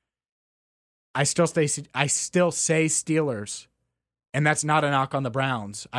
I still say Steelers. And that's not a knock on the Browns.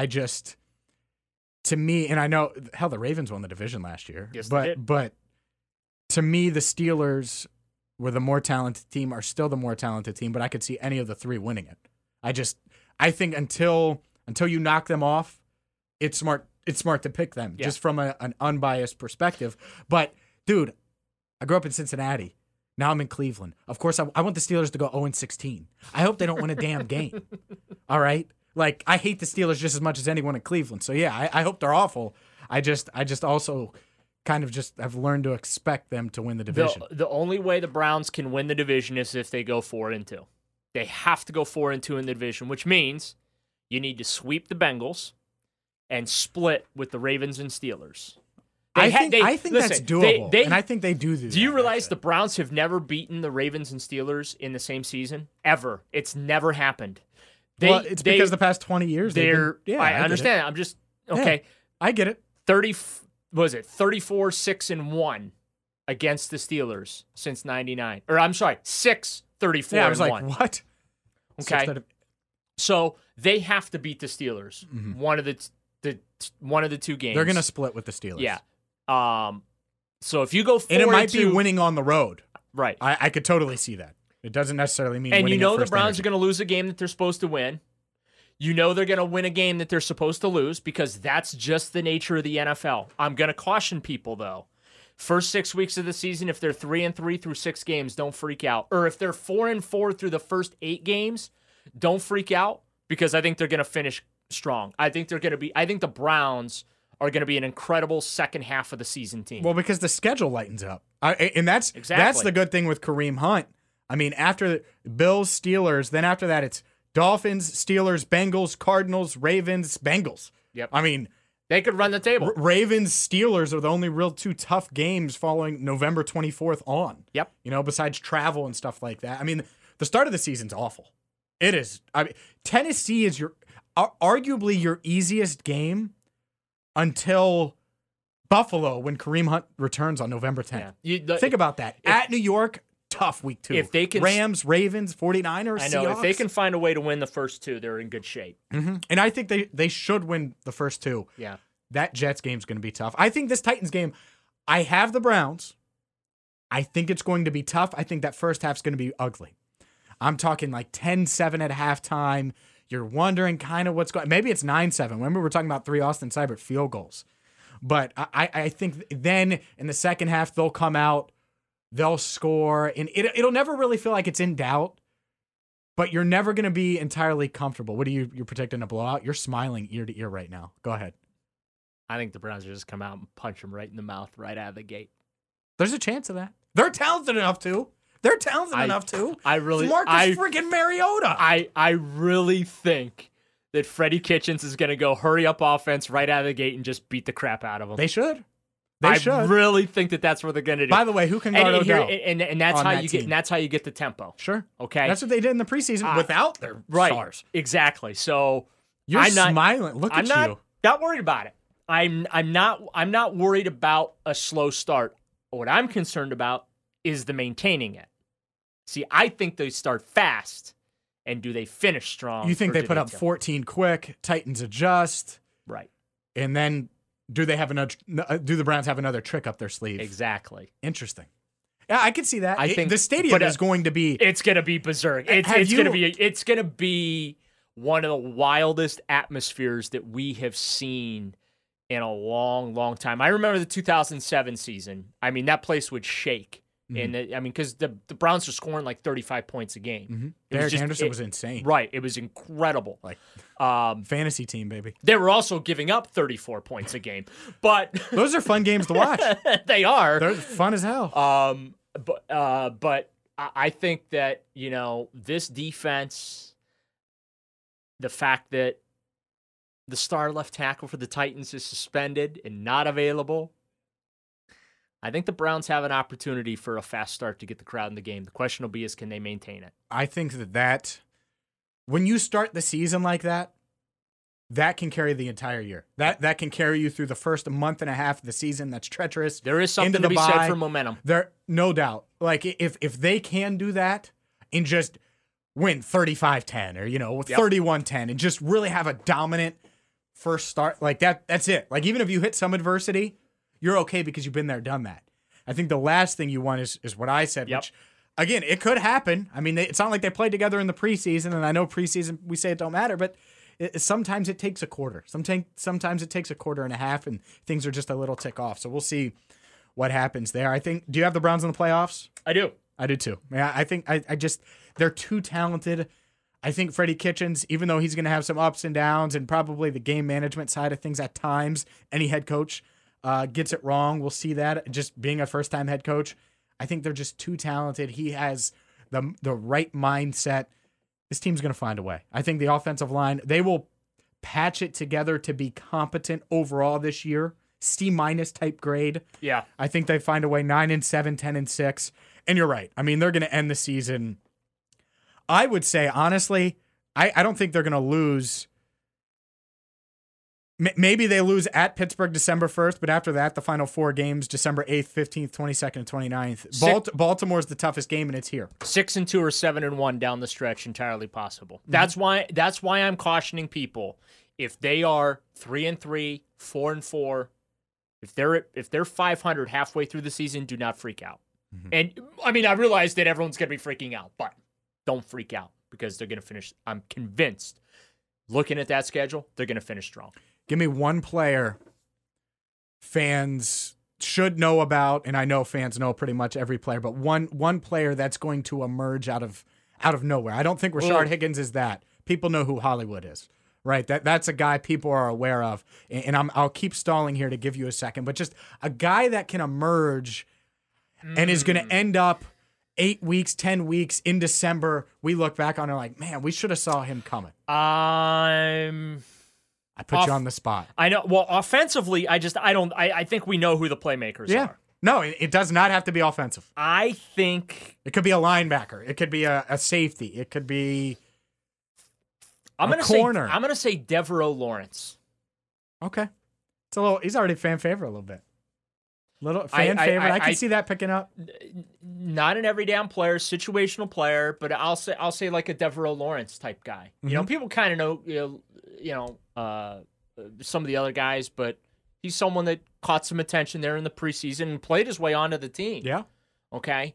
To me, and I know, hell, the Ravens won the division last year. Yes, they did. But to me, the Steelers were the more talented team, are still the more talented team, but I could see any of the 3 winning it. I think until you knock them off, it's smart to pick them, just from an unbiased perspective. But, dude, I grew up in Cincinnati. Now I'm in Cleveland. Of course, I want the Steelers to go 0-16. I hope they don't win a damn game. All right? Like, I hate the Steelers just as much as anyone in Cleveland. So, yeah, I hope they're awful. I just also kind of just have learned to expect them to win the division. The only way the Browns can win the division is if they go 4-2. They have to go 4-2 in the division, which means you need to sweep the Bengals and split with the Ravens and Steelers. I think that's doable, and I think they do this. Do you realize the Browns have never beaten the Ravens and Steelers in the same season? Ever. It's never happened. It's because the past 20 years I understand. I'm just okay. Yeah, I get it. 34-6-1 against the Steelers since '99. Or I'm sorry, 6-34-1. Yeah, I was like, what? Okay. So they have to beat the Steelers. Mm-hmm. One of the 2 games. They're going to split with the Steelers. Yeah. So if you go 4-2, and it might be winning on the road. Right. I could totally see that. It doesn't necessarily mean And winning you know at the first Browns energy. are going to lose a game that they're supposed to win. You know they're going to win a game that they're supposed to lose because that's just the nature of the NFL. I'm going to caution people, though. First 6 weeks of the season, if they're 3-3 through 6 games, don't freak out. Or if they're 4-4 through the first 8 games, don't freak out because I think they're going to finish strong. I think the Browns are going to be an incredible second half of the season team. Well, because the schedule lightens up. And that's Exactly. the good thing with Kareem Hunt. I mean, after Bills, Steelers, then after that it's Dolphins, Steelers, Bengals, Cardinals, Ravens, Bengals. Yep. I mean, They could run the table. Ravens, Steelers are the only real 2 tough games following November 24th on. Yep. You know, besides travel and stuff like that. I mean, the start of the season's awful. It is. I mean, Tennessee is arguably your easiest game until Buffalo when Kareem Hunt returns on November 10th. Think about that. At New York, tough week 2. If they can, Rams, Ravens, 49ers, I know, Seahawks. if they can find a way to win the first 2, they're in good shape. Mm-hmm. And I think they should win the first 2. Yeah. That Jets game's going to be tough. I think this Titans game, I have the Browns. I think it's going to be tough. I think that first half's going to be ugly. I'm talking like 10-7 at halftime. You're wondering kind of what's going. Maybe it's 9-7. Remember, we're talking about 3 Austin Seibert field goals. But I think then in the second half, they'll come out, they'll score, and it'll never really feel like it's in doubt, but you're never going to be entirely comfortable. What are you're predicting a blowout? You're smiling ear to ear right now. Go ahead. I think the Browns will just come out and punch them right in the mouth right out of the gate. There's a chance of that. They're talented enough to. It's Marcus freaking Mariota. I really think that Freddie Kitchens is going to go hurry up offense right out of the gate and just beat the crap out of them. They should. I really think that that's what they're going to do. By the way, who can guard Odell? And that's how you get. And that's how you get the tempo. Sure. Okay. That's what they did in the preseason without their stars. Exactly. So you're smiling. Look at you. Not worried about it. I'm not worried about a slow start. What I'm concerned about is the maintaining it. See, I think they start fast, and do they finish strong? You think or they put up 14 quick? Titans adjust, right? And then do they have another? Do the Browns have another trick up their sleeve? Exactly. Interesting. Yeah, I can see that. I think the stadium is going to be. It's going to be berserk. It's going to be one of the wildest atmospheres that we have seen in a long, long time. I remember the 2007 season. I mean, that place would shake. Mm-hmm. And because the Browns were scoring like 35 points a game. Mm-hmm. Derek Anderson was insane. Right. It was incredible. Like fantasy team, baby. They were also giving up 34 points a game. But those are fun games to watch. They are. They're fun as hell. But I think that, this defense, the fact that the star left tackle for the Titans is suspended and not available, I think the Browns have an opportunity for a fast start to get the crowd in the game. The question will be is, can they maintain it? I think that when you start the season like that can carry the entire year. That can carry you through the first month and a half of the season. That's treacherous. There is something to be said for momentum. There, no doubt. Like if they can do that and just win 35-10 or 31-10 and just really have a dominant first start like that's it. Like even if you hit some adversity, you're okay because you've been there, done that. I think the last thing you want is what I said, which, again, it could happen. I mean, it's not like they played together in the preseason, and I know preseason, we say it don't matter, but sometimes it takes a quarter. Sometimes it takes a quarter and a half, and things are just a little tick off. So we'll see what happens there. I think, do you have the Browns in the playoffs? I do. I do too. Yeah, I think they're too talented. I think Freddie Kitchens, even though he's going to have some ups and downs and probably the game management side of things at times, any head coach gets it wrong. We'll see that. Just being a first-time head coach, I think they're just too talented. He has the right mindset. This team's going to find a way. I think the offensive line, they will patch it together to be competent overall this year. C- type grade. Yeah. I think they find a way 9-7, 10-6. And you're right. I mean, they're going to end the season. I would say, honestly, I don't think they're going to lose. Maybe they lose at Pittsburgh December 1st, but after that, the final 4 games, December 8th, 15th, 22nd, and 29th. Baltimore's the toughest game, and it's here. 6-2 or 7-1 down the stretch, entirely possible. Mm-hmm. That's why I'm cautioning people. If they are 3-3, 4-4, if they're 500 halfway through the season, do not freak out. And, I mean, I realize that everyone's going to be freaking out, but don't freak out because they're going to finish. I'm convinced, looking at that schedule, they're going to finish strong. Give me one player fans should know about, and I know fans know pretty much every player, but one player that's going to emerge out of nowhere. I don't think Rashard Higgins is that. People know who Hollywood is, right? That's a guy people are aware of, and I'll keep stalling here to give you a second, but just a guy that can emerge and is going to end up 8 weeks, 10 weeks in December. We look back on it like, man, we should have saw him coming. I put you on the spot. I know. Well, offensively, I think we know who the playmakers are. No, it does not have to be offensive. I think it could be a linebacker. It could be a safety. It could be I'm a corner. I'm going to say Devereaux Lawrence. Okay. It's a little. He's already fan favorite a little bit. Little fan favorite. I can see that picking up. Not an every down player, situational player, but I'll say like a Devereaux Lawrence type guy. You know, people kind of know some of the other guys, but he's someone that caught some attention there in the preseason and played his way onto the team. Yeah. Okay.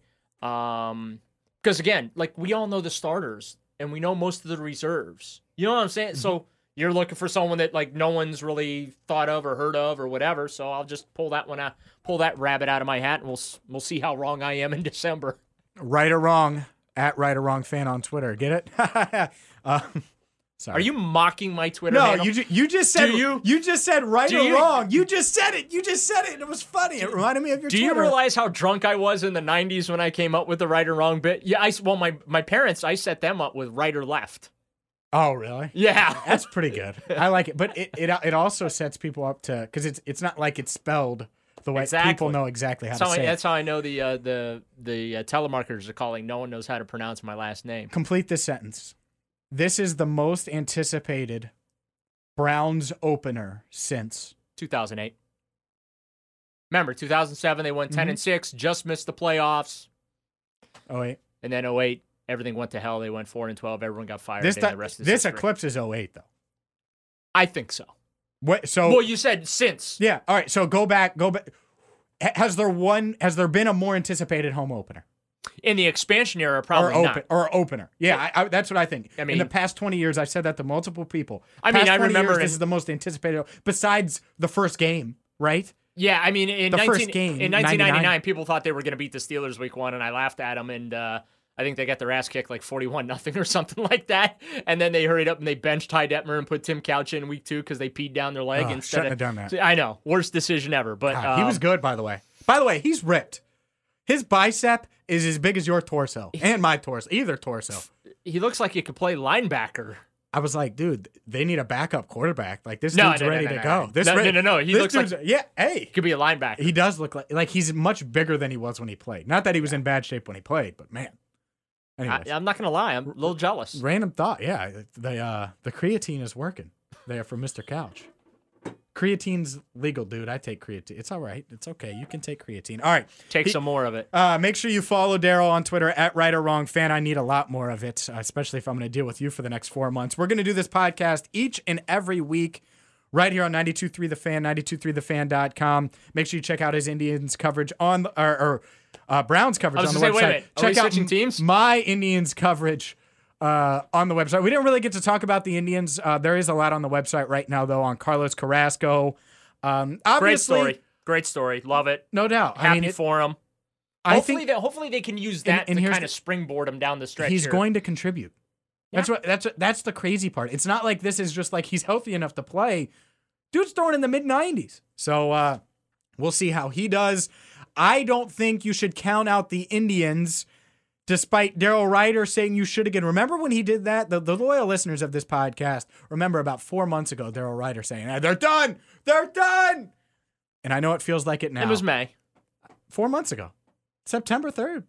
Because again, like we all know the starters and we know most of the reserves. You know what I'm saying? Mm-hmm. So you're looking for someone that like no one's really thought of or heard of or whatever. So I'll just pull that rabbit out of my hat, and we'll see how wrong I am in December. Right or wrong, at Right or Wrong Fan on Twitter. Get it? Sorry. Are you mocking my Twitter No, handle? you just said you just said right or wrong. You just said it. You just said it. It was funny. It reminded me of your Do Twitter. you realize how drunk I was in the 90s when I came up with the right or wrong bit? Yeah, my parents, I set them up with right or left. Oh, really? Yeah. That's pretty good. I like it. But it also sets people up to, because it's not like it's spelled the way people know exactly how to say it. That's how I know the telemarketers are calling. No one knows how to pronounce my last name. Complete this sentence. This is the most anticipated Browns opener since 2008. Remember, 2007 they went 10-6, just missed the playoffs. 08. And then 08, everything went to hell. They went 4-12. Everyone got fired. This eclipses 08 though. I think so. Well, you said since. Yeah. All right. So go back. Has there been a more anticipated home opener? In the expansion era, probably not. Or opener. Yeah, that's what I think. I mean, in the past 20 years, I've said that to multiple people. I remember this is the most anticipated, besides the first game, right? Yeah, I mean, in 1999, 99. people thought they were going to beat the Steelers week 1, and I laughed at them, and I think they got their ass kicked like 41-0 or something like that. And then they hurried up and they benched Ty Detmer and put Tim Couch in week 2 because they peed down their leg. Shouldn't have done that. I know. Worst decision ever. But God, he was good, by the way. By the way, he's ripped. His bicep is as big as your torso and my torso, either torso. He looks like he could play linebacker. I was like, dude, they need a backup quarterback. Like, this dude's ready to go. No. He looks like he could be a linebacker. He does look like he's much bigger than he was when he played. Not that he was in bad shape when he played, but man. Anyways, I'm not gonna lie, I'm a little jealous. Random thought, yeah. The creatine is working there for Mr. Couch. Creatine's legal, dude. I take creatine. It's all right. It's okay. You can take creatine. All right. Take some more of it. Make sure you follow Daryl on Twitter at Right or Wrong Fan. I need a lot more of it, especially if I'm going to deal with you for the next 4 months. We're going to do this podcast each and every week right here on 92.3 The Fan, 92.3thefan.com. Make sure you check out his Indians coverage on Browns coverage on the website. Wait a minute. Are we switching teams? My Indians coverage on the website. We didn't really get to talk about the Indians. There is a lot on the website right now, though, on Carlos Carrasco. Obviously, Great story. Love it. No doubt. Happy for him. Hopefully they can use that to kind of springboard him down the stretch. He's going to contribute. Yeah. That's the crazy part. It's not like this is just like he's healthy enough to play. Dude's throwing in the mid-90s. So we'll see how he does. I don't think you should count out the Indians, despite Daryl Ryder saying you should again. Remember when he did that? The loyal listeners of this podcast remember about 4 months ago, Daryl Ryder saying, they're done. They're done. And I know it feels like it now. It was May. 4 months ago. September 3rd.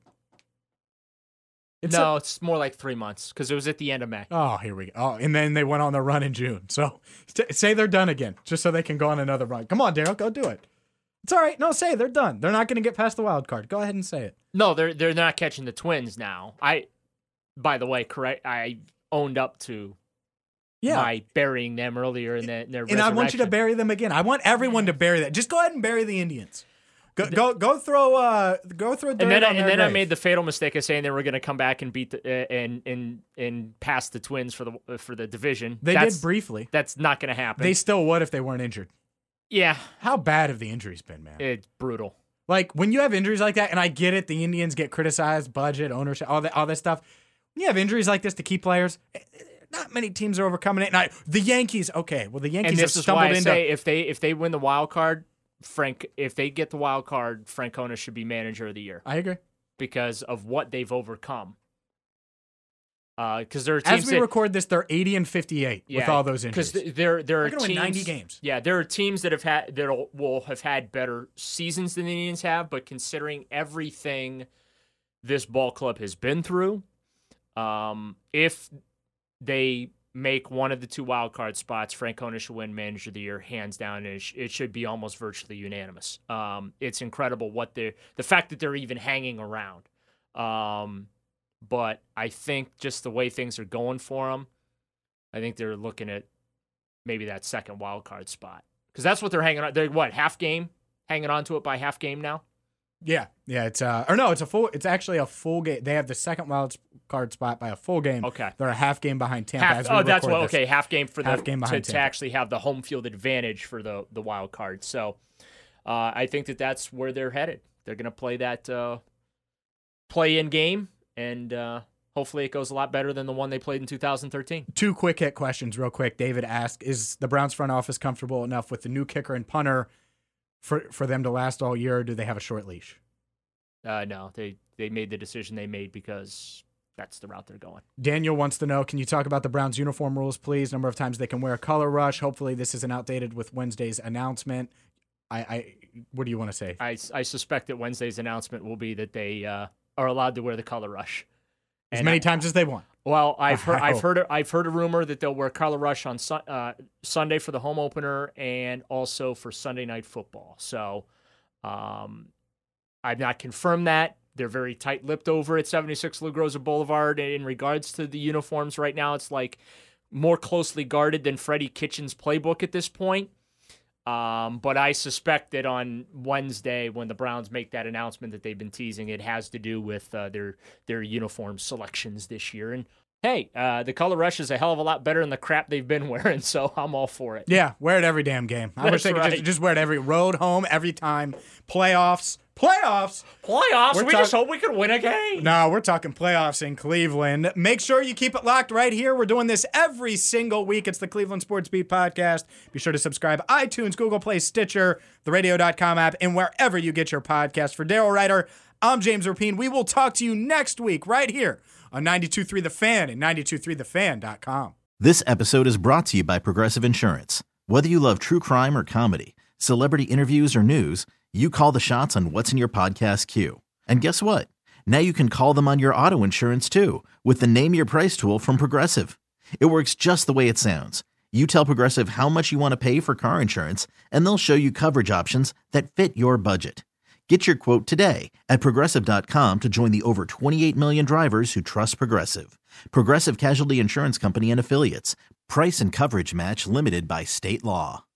It's more like 3 months because it was at the end of May. Oh, here we go. Oh, and then they went on the run in June. So say they're done again, just so they can go on another run. Come on, Daryl, go do it. It's all right. No, say they're done. They're not going to get past the wild card. Go ahead and say it. No, they're not catching the Twins now. By the way, correct. I owned up to my burying them earlier in their and I want you to bury them again. I want everyone to bury that. Just go ahead and bury the Indians. Go throw dirt And then on their I grave. made the fatal mistake of saying they were going to come back and beat and pass the Twins for the division. They did briefly. That's not going to happen. They still would if they weren't injured. Yeah, How bad have the injuries been, man? it's brutal. Like, when you have injuries like that, and I get it, the Indians get criticized, budget, ownership, all this stuff. When you have injuries like this to key players, not many teams are overcoming it. And the Yankees, okay, well, the Yankees And have this is stumbled why I into. say if they win the wild card, if they get the wild card, Francona should be manager of the year I agree. because of what they've overcome. Because there are teams As we record this, they're 80-58 with all those injuries. Because there are They're gonna teams win 90 games. Yeah, there are teams that will have had better seasons than the Indians have, but considering everything this ball club has been through, if they make one of the two wild card spots, Francona should win manager of the year hands down, and it should be almost virtually unanimous. It's incredible the fact that they're even hanging around. But I think just the way things are going for them, I think they're looking at maybe that second wild card spot because that's what they're hanging on. They're half game, hanging on to it by half game now. Yeah. It's a full. It's actually a full game. They have the second wild card spot by a full game. Okay. They're a half game behind Tampa. That's what. Okay, half game for half game behind to actually have the home field advantage for the wild card. So, I think that's where they're headed. They're going to play that play-in game, and hopefully it goes a lot better than the one they played in 2013. Two quick hit questions, real quick. David asked: is the Browns front office comfortable enough with the new kicker and punter for them to last all year, or do they have a short leash? No, they made the decision they made because that's the route they're going. Daniel wants to know, can you talk about the Browns uniform rules, please? Number of times they can wear a color rush. Hopefully this isn't outdated with Wednesday's announcement. What do you want to say? I suspect that Wednesday's announcement will be that they are allowed to wear the color rush As many times as they want. Well, I've heard a rumor that they'll wear color rush on Sunday for the home opener and also for Sunday Night Football. So, I've not confirmed that. They're very tight-lipped over at 76 Lou Groza Boulevard in regards to the uniforms right now. It's like more closely guarded than Freddie Kitchens' playbook at this point. But I suspect that on Wednesday, when the Browns make that announcement that they've been teasing, it has to do with their uniform selections this year. And hey, the color rush is a hell of a lot better than the crap they've been wearing, so I'm all for it. Yeah, wear it every damn game. I wish they could just wear it every road, home, every time. Playoffs. We just hope we could win a game. No, we're talking playoffs in Cleveland. Make sure you keep it locked right here. We're doing this every single week. It's the Cleveland Sports Beat Podcast. Be sure to subscribe iTunes, Google Play, Stitcher, the radio.com app, and wherever you get your podcast. For Daryl Ryder, I'm James Rapien. We will talk to you next week right here on 92.3 The Fan and 92.3thefan.com. This episode is brought to you by Progressive Insurance. Whether you love true crime or comedy, celebrity interviews or news, you call the shots on what's in your podcast queue. And guess what? Now you can call them on your auto insurance too with the Name Your Price tool from Progressive. It works just the way it sounds. You tell Progressive how much you want to pay for car insurance, and they'll show you coverage options that fit your budget. Get your quote today at Progressive.com to join the over 28 million drivers who trust Progressive. Progressive Casualty Insurance Company and Affiliates. Price and coverage match limited by state law.